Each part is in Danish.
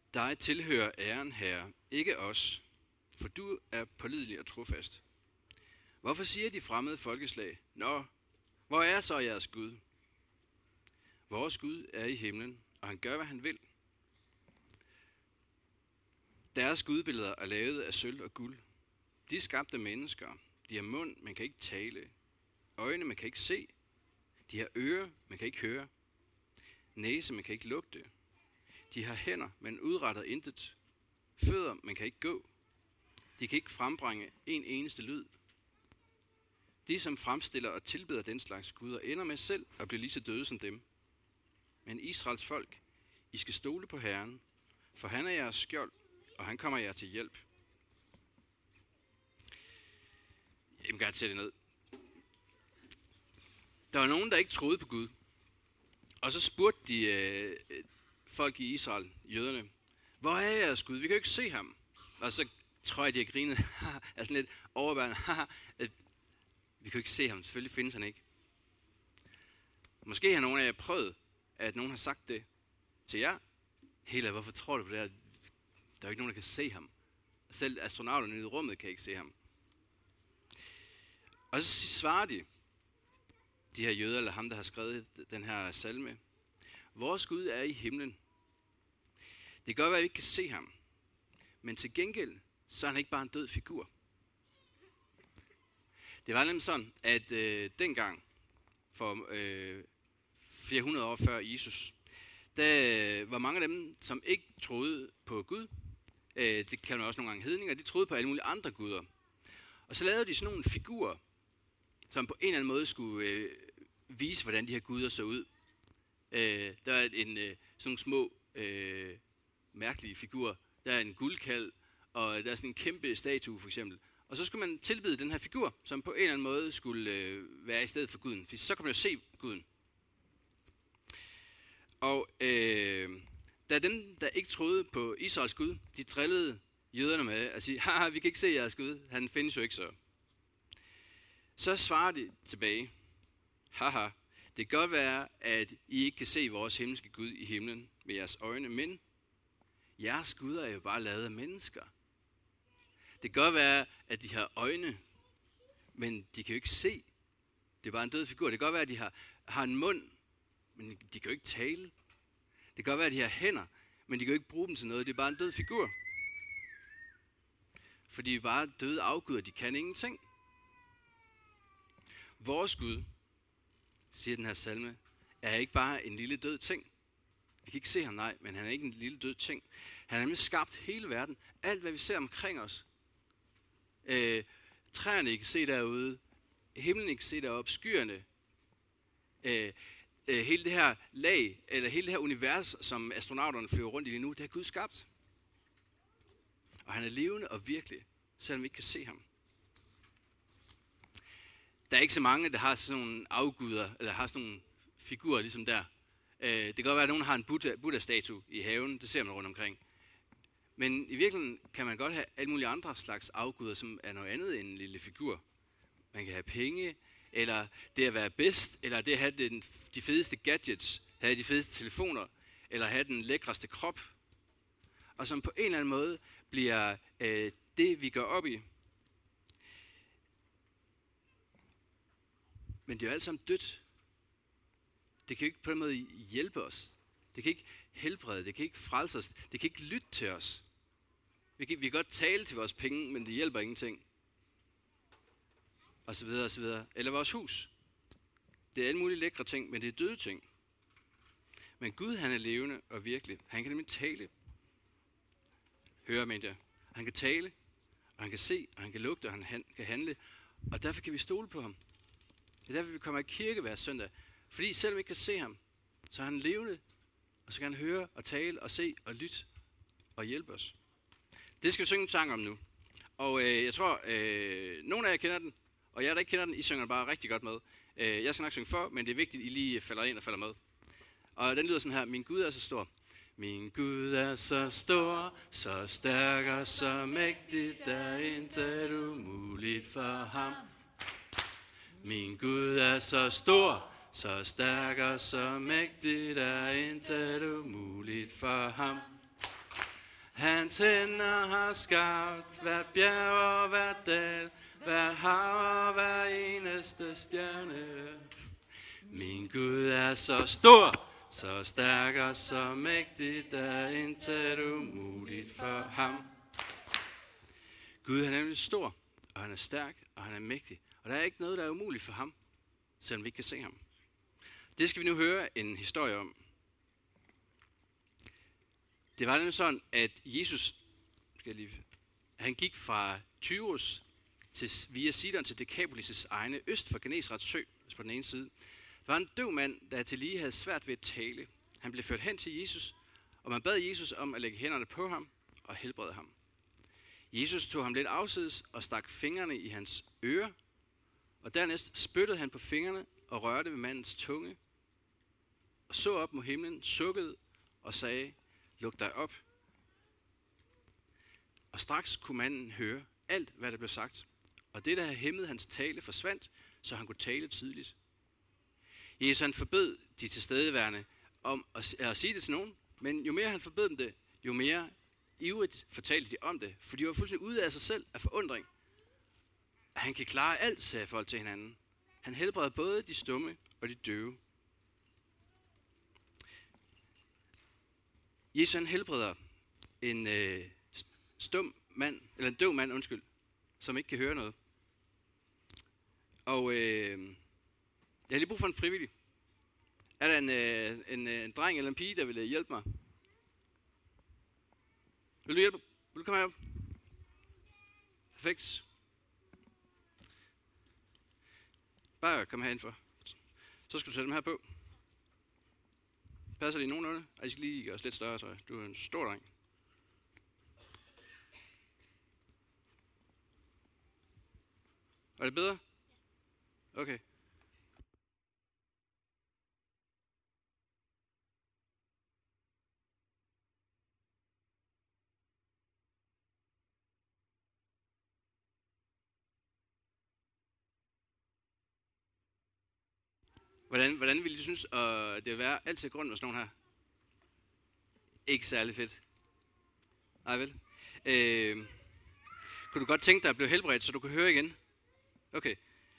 Dig tilhører æren, Herre, ikke os, for du er pålidelig og trofast. Hvorfor siger de fremmede folkeslag, nå, hvor er så jeres Gud? Vores Gud er i himlen, og han gør, hvad han vil. Deres gudbilleder er lavet af sølv og guld. De skabte mennesker. De har mund, men kan ikke tale. Øjne, man kan ikke se. De har ører, man kan ikke høre. Næse, man kan ikke lugte. De har hænder, men udretter intet. Fødder, man kan ikke gå. De kan ikke frembringe en eneste lyd. De, som fremstiller og tilbeder den slags guder, ender med selv at blive lige så døde som dem. Men Israels folk, I skal stole på Herren, for han er jeres skjold, og han kommer jer til hjælp. Jeg må gerne sætte det ned. Der var nogen, der ikke troede på Gud. Og så spurgte de folk i Israel, jøderne, hvor er jeres Gud? Vi kan jo ikke se ham. Og så tror jeg, de har grinet. Er sådan lidt overbærende. Vi kan jo ikke se ham. Selvfølgelig findes han ikke. Måske har nogen af jer prøvet, at nogen har sagt det til jer. Hela, hvorfor tror du på det her? Der er jo ikke nogen, der kan se ham. Selv astronauterne i rummet kan ikke se ham. Og så svarer de her jøder, eller ham, der har skrevet den her salme. Vores Gud er i himlen. Det kan godt være, at vi ikke kan se ham. Men til gengæld, så er han ikke bare en død figur. Det var nemlig sådan, at dengang, for flere hundrede år før Jesus, der var mange af dem, som ikke troede på Gud. Det kalder man også nogle gange hedninger. De troede på alle mulige andre guder. Og så lavede de sådan nogle figurer, som på en eller anden måde skulle vise, hvordan de her guder så ud. Der er sådan nogle små mærkelige figurer. Der er en guldkalv, og der er sådan en kæmpe statue for eksempel. Og så skulle man tilbede den her figur, som på en eller anden måde skulle være i stedet for guden. For så kunne man jo se guden. Og da dem, der ikke troede på Israels Gud, de drillede jøderne med at sige, haha, vi kan ikke se jeres Gud, han findes jo ikke så. Så svarer de tilbage, haha, det kan godt være, at I ikke kan se vores himmelske Gud i himlen med jeres øjne, men jeres guder er jo bare lavet af mennesker. Det kan godt være, at de har øjne, men de kan jo ikke se. Det er bare en død figur. Det kan godt være, at de har en mund, men de kan jo ikke tale. Det kan godt være, at de har hænder, men de kan jo ikke bruge dem til noget. Det er bare en død figur. For de er bare døde afguder, de kan ingenting. Vores Gud, siger den her salme, er ikke bare en lille død ting. Vi kan ikke se ham, nej, men han er ikke en lille død ting. Han har nemlig skabt hele verden. Alt, hvad vi ser omkring os. Træerne, I kan se derude. Himlen, I kan se deroppe. Skyerne. Hele det her lag, eller hele det her univers, som astronauterne flyver rundt i lige nu, det har Gud skabt. Og han er levende og virkelig, selvom vi ikke kan se ham. Der er ikke så mange, der har sådan nogle afguder, eller har sådan nogle figurer ligesom der. Det kan godt være, at nogen har en Buddha-statue i haven, det ser man rundt omkring. Men i virkeligheden kan man godt have alle mulige andre slags afguder, som er noget andet end en lille figur. Man kan have penge, eller det at være bedst, eller det at have de fedeste gadgets, have de fedeste telefoner, eller have den lækreste krop. Og som på en eller anden måde bliver det, vi går op i. Men det er jo alt sammen dødt. Det kan jo ikke på den måde hjælpe os. Det kan ikke helbrede, det kan ikke frelse os, det kan ikke lytte til os. Vi kan godt tale til vores penge, men det hjælper ingenting. Og så videre, og så videre. Eller vores hus. Det er alle mulige lækre ting, men det er døde ting. Men Gud, han er levende og virkelig. Han kan nemlig tale. Høre, mener jeg. Han kan tale, og han kan se, og han kan lugte, og han kan handle. Og derfor kan vi stole på ham. Det er derfor, vi kommer i kirke hver søndag. Fordi selvom vi ikke kan se ham, så er han levende, og så kan han høre og tale og se og lytte og hjælpe os. Det skal vi synge en sang om nu. Og jeg tror, nogle af jer kender den, og jer, der ikke kender den, I synger bare rigtig godt med. Jeg skal nok synge for, men det er vigtigt, at I lige falder ind og falder med. Og den lyder sådan her, min Gud er så stor. Min Gud er så stor, så stærk og så mægtig, der er intet umuligt for ham. Min Gud er så stor, så stærk og så mægtig, der er intet umuligt for ham. Hans hænder har skabt hver bjerg og hver dal, hver hav og hver eneste stjerne. Min Gud er så stor, så stærk og så mægtig, der er intet umuligt for ham. Gud er nemlig stor, og han er stærk, og han er mægtig. Og der er ikke noget, der er umuligt for ham, selvom vi ikke kan se ham. Det skal vi nu høre en historie om. Det var nemlig sådan, at Jesus, han gik fra Tyros via Sidon til Dekapolis' egne øst for Genesarets sø, på den ene side. Der var en døv mand, der til lige havde svært ved at tale. Han blev ført hen til Jesus, og man bad Jesus om at lægge hænderne på ham og helbrede ham. Jesus tog ham lidt afsides og stak fingrene i hans ører, og dernæst spyttede han på fingrene og rørte ved mandens tunge, og så op mod himlen, sukkede og sagde, luk dig op. Og straks kunne manden høre alt, hvad der blev sagt, og det, der havde hæmmet hans tale, forsvandt, så han kunne tale tydeligt. Jesus han forbød de tilstedeværende om at sige det til nogen, men jo mere han forbød dem det, jo mere ivrigt fortalte de om det, for de var fuldstændig ude af sig selv af forundring. Han kan klare alt, sagde folk til hinanden. Han helbreder både de stumme og de døve. Jesus han helbreder en en døv mand, som ikke kan høre noget. Og jeg har lige brug for en frivillig. Er der en dreng eller en pige, der vil hjælpe mig? Vil du hjælpe? Vil du komme herop? Perfekt. Bare kom herind for. Så skal du sætte dem her på. Passer det nogenlunde? Og I skal lige gøre os lidt større, tror jeg. Du er en stor dreng. Er det bedre? Okay. Hvordan ville I synes, at det vil være altid grund med sådan nogle her? Ikke særlig fedt. Nej vel? Kunne du godt tænke dig at blive helbredt, så du kan høre igen? Okay.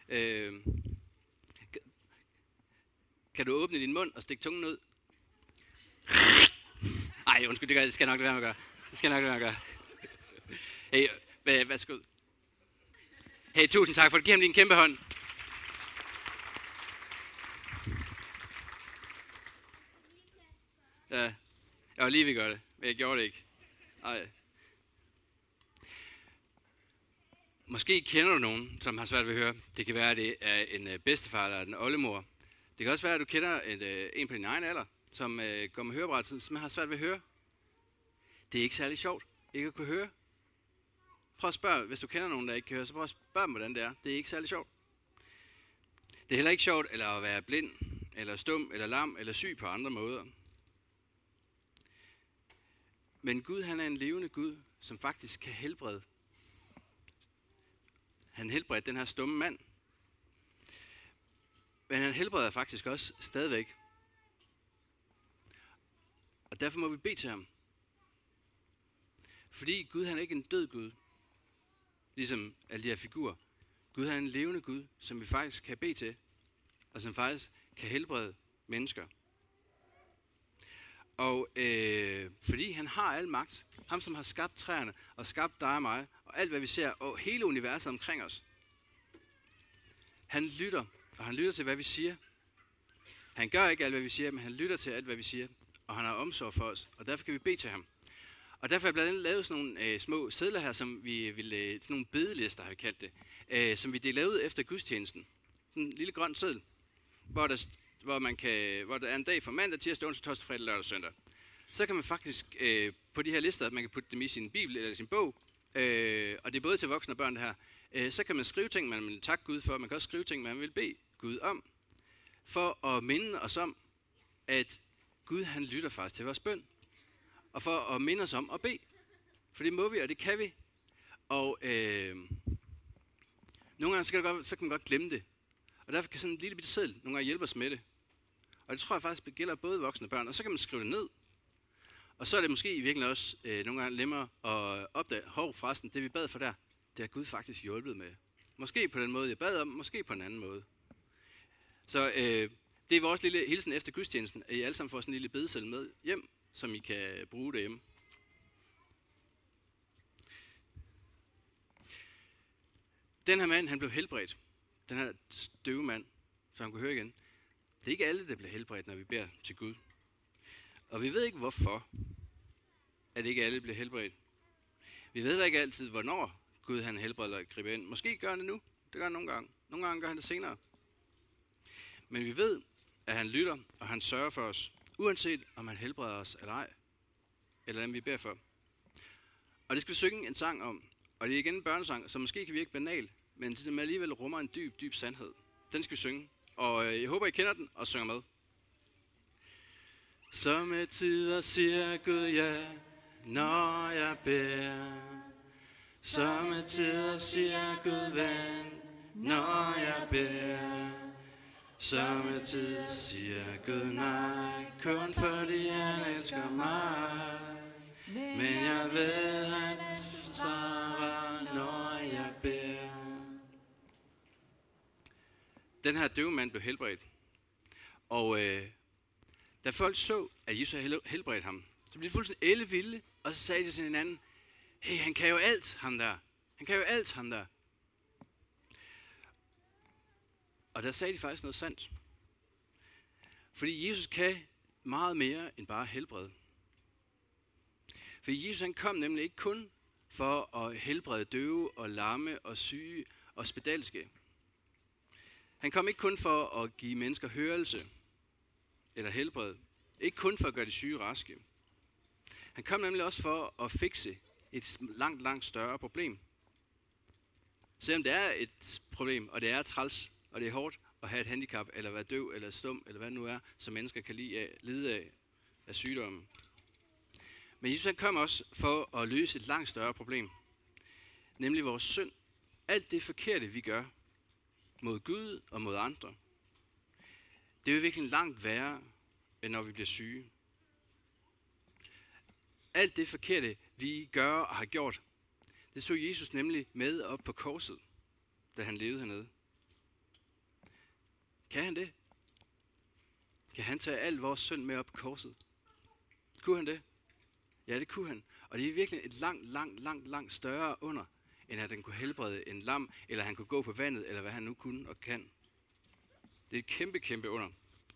Kan du åbne din mund og stikke tungen ud? Ej, undskyld, det skal jeg nok lade være med at gøre. Det skal jeg nok lade være med at gøre. Hey, værsgo. Hey, tusind tak for det. Giv ham din kæmpe hånd. Ja, jeg var lige ved at gøre det, men jeg gjorde det ikke. Ej. Måske kender du nogen, som har svært ved at høre. Det kan være, at det er en bedstefar eller en oldemor. Det kan også være, at du kender en på din egen alder, som går med hørebræt, som har svært ved at høre. Det er ikke særlig sjovt, ikke at kunne høre. Prøv at spørge, hvis du kender nogen, der ikke kan høre, så prøv at spørge dem, hvordan det er. Det er ikke særlig sjovt. Det er heller ikke sjovt at være blind, eller stum, eller lam, eller syg på andre måder. Men Gud, han er en levende Gud, som faktisk kan helbrede. Han helbredte den her stumme mand. Men han helbreder faktisk også stadigvæk. Og derfor må vi bede til ham. Fordi Gud, han er ikke en død Gud. Ligesom alle de her figurer. Gud, han er en levende Gud, som vi faktisk kan bede til. Og som faktisk kan helbrede mennesker. Og fordi han har al magt, ham som har skabt træerne, og skabt dig og mig, og alt hvad vi ser, og hele universet omkring os. Han lytter, og han lytter til hvad vi siger. Han gør ikke alt hvad vi siger, men han lytter til alt hvad vi siger, og han har omsorg for os, og derfor kan vi bede til ham. Og derfor har jeg blandt andet lavet sådan nogle små sedler her, som vi vil, sådan nogle bedelister har vi kaldt det, som vi deler ud efter gudstjenesten. Sådan en lille grøn seddel, hvor der er en dag fra mandag, tirsdag, onsdag, torsdag, fredag, lørdag og søndag. Så kan man faktisk på de her lister, man kan putte dem i sin bibel eller sin bog, og det er både til voksne og børn det her, så kan man skrive ting, man vil takke Gud for, man kan også skrive ting, man vil bede Gud om, for at minde os om, at Gud han lytter faktisk til vores bøn, og for at minde os om at bede, for det må vi, og det kan vi, og nogle gange så kan man godt glemme det, og derfor kan sådan en lille bitte seddel nogle gange hjælpe os med det. Og det tror jeg faktisk gælder både voksne og børn. Og så kan man skrive det ned. Og så er det måske i virkeligheden også nogle gange nemmere at opdage, forresten, det vi bad for der, det har Gud faktisk hjulpet med. Måske på den måde, jeg bad om, måske på en anden måde. Så det er vores lille hilsen efter gudstjenesten, at I alle sammen får sådan en lille bedeseddel med hjem, som I kan bruge derhjemme. Den her mand, han blev helbredt. Den her døve mand, så han kunne høre igen. Det er ikke alle, der bliver helbredt, når vi beder til Gud. Og vi ved ikke, hvorfor, at ikke alle bliver helbredt. Vi ved ikke altid, hvornår Gud han helbreder eller griber ind. Måske gør han det nu. Det gør han nogle gange. Nogle gange gør han det senere. Men vi ved, at han lytter, og han sørger for os, uanset om han helbreder os eller ej, eller dem vi beder for. Og det skal vi synge en sang om. Og det er igen en børnesang, som måske kan virke banal, men det alligevel rummer en dyb, dyb sandhed. Den skal vi synge. Og jeg håber, I kender den og synger med. Somme tider siger Gud ja, når jeg beder. Somme tider siger Gud vent, når jeg beder. Somme tider siger Gud nej, kun fordi han elsker mig. Men jeg ved, han svarer, når jeg beder. Den her døve mand blev helbredt. Og da folk så, at Jesus havde helbredt ham, så blev de fuldstændig ellevilde, og så sagde de til hinanden, hey, han kan jo alt, ham der. Han kan jo alt, ham der. Og der sagde de faktisk noget sandt. Fordi Jesus kan meget mere end bare helbrede. Fordi Jesus han kom nemlig ikke kun for at helbrede døve og lamme og syge og spedalske. Han kom ikke kun for at give mennesker hørelse eller helbred. Ikke kun for at gøre de syge raske. Han kom nemlig også for at fikse et langt, langt større problem. Selvom det er et problem, og det er træls, og det er hårdt at have et handicap, eller være døv, eller stum, eller hvad det nu er, som mennesker kan lide af sygdommen. Men Jesus han kom også for at løse et langt større problem. Nemlig vores synd. Alt det forkerte, vi gør mod Gud og mod andre. Det er jo virkelig langt værre, end når vi bliver syge. Alt det forkerte, vi gør og har gjort, det så Jesus nemlig med op på korset, da han levede hernede. Kan han det? Kan han tage al vores synd med op på korset? Kunne han det? Ja, det kunne han. Og det er virkelig et langt større under, end at han kunne helbrede en lam, eller han kunne gå på vandet, eller hvad han nu kunne og kan. Det er et kæmpe under.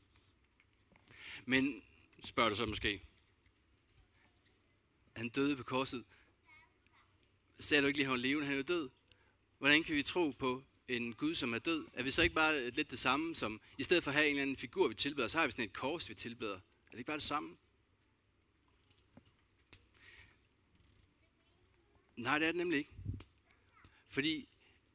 Men, spørger du så måske, han døde på korset. Sagde du ikke lige, at han var levende, han er jo død? Hvordan kan vi tro på en Gud, som er død? Er vi så ikke bare lidt det samme, som i stedet for at have en eller anden figur, vi tilbeder, så har vi sådan et kors, vi tilbeder. Er det ikke bare det samme? Nej, det er det nemlig ikke. Fordi,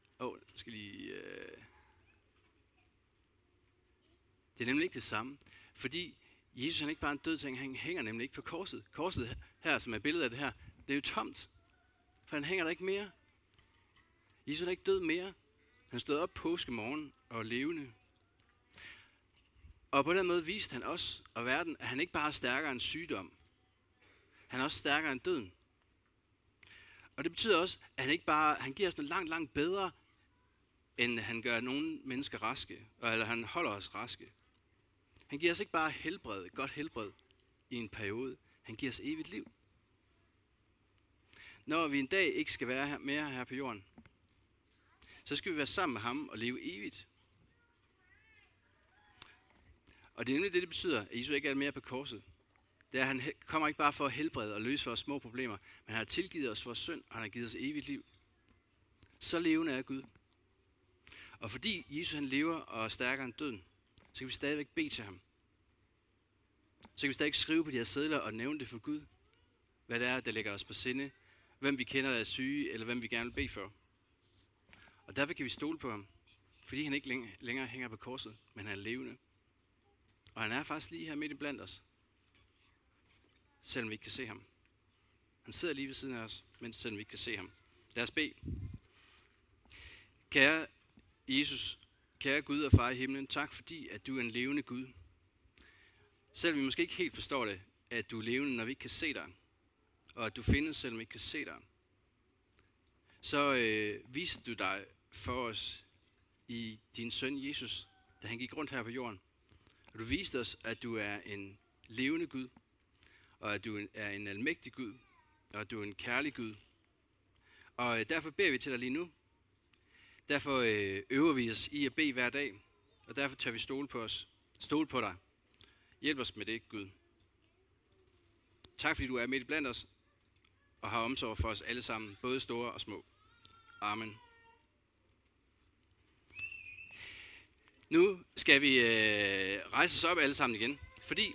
det er nemlig ikke det samme. Fordi Jesus er ikke bare en død ting, han hænger nemlig ikke på korset. Korset her, som er billedet af det her, det er jo tomt. For han hænger der ikke mere. Jesus er ikke død mere. Han stod op påskemorgen og levende. Og på den måde viste han os og verden, at han ikke bare er stærkere end sygdom. Han er også stærkere end døden. Og det betyder også, at han giver os noget langt bedre, end han gør nogle mennesker raske, eller han holder os raske. Han giver os ikke bare helbred, godt helbred i en periode. Han giver os evigt liv. Når vi en dag ikke skal være mere her på jorden, så skal vi være sammen med ham og leve evigt. Og det er nemlig det betyder, at Jesus ikke er mere på korset. Det er, at han kommer ikke bare for at helbrede og løse vores små problemer, men han har tilgivet os vores synd, og han har givet os evigt liv. Så levende er Gud. Og fordi Jesus han lever og er stærkere end døden, så kan vi stadigvæk bede til ham. Så kan vi stadig skrive på de her sedler og nævne det for Gud. Hvad det er, der lægger os på sinde. Hvem vi kender, der er syge, eller hvem vi gerne vil bede for. Og derfor kan vi stole på ham. Fordi han ikke længere hænger på korset, men han er levende. Og han er faktisk lige her midt i blandt os. Selvom vi ikke kan se ham. Han sidder lige ved siden af os, men selvom vi ikke kan se ham. Lad os bede. Kære Jesus, kære Gud og far i himlen, tak fordi, at du er en levende Gud. Selvom vi måske ikke helt forstår det at du er levende, når vi ikke kan se dig, og at du findes, selvom vi ikke kan se dig. Så viste du dig for os i din søn Jesus, da han gik rundt her på jorden. Og du viste os, at du er en levende Gud, og at du er en almægtig Gud, og at du er en kærlig Gud. Og derfor beder vi til dig lige nu. Derfor øver vi os i at bede hver dag, og derfor tør vi stole på dig. Hjælp os med det, Gud. Tak fordi du er midt blandt os, og har omsorg for os alle sammen, både store og små. Amen. Nu skal vi rejse os op alle sammen igen, fordi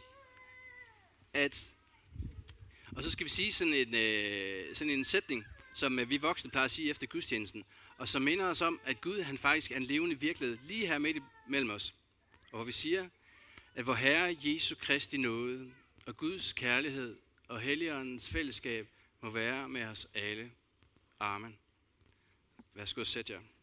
og så skal vi sige sådan en sætning, som vi voksne plejer at sige efter gudstjenesten, og som minder os om, at Gud han faktisk er en levende virkelighed lige her midt mellem os. Og hvor vi siger, at vor Herre Jesu Kristi nåde og Guds kærlighed og Helligåndens fællesskab må være med os alle. Amen. Værsgo at sætte jer.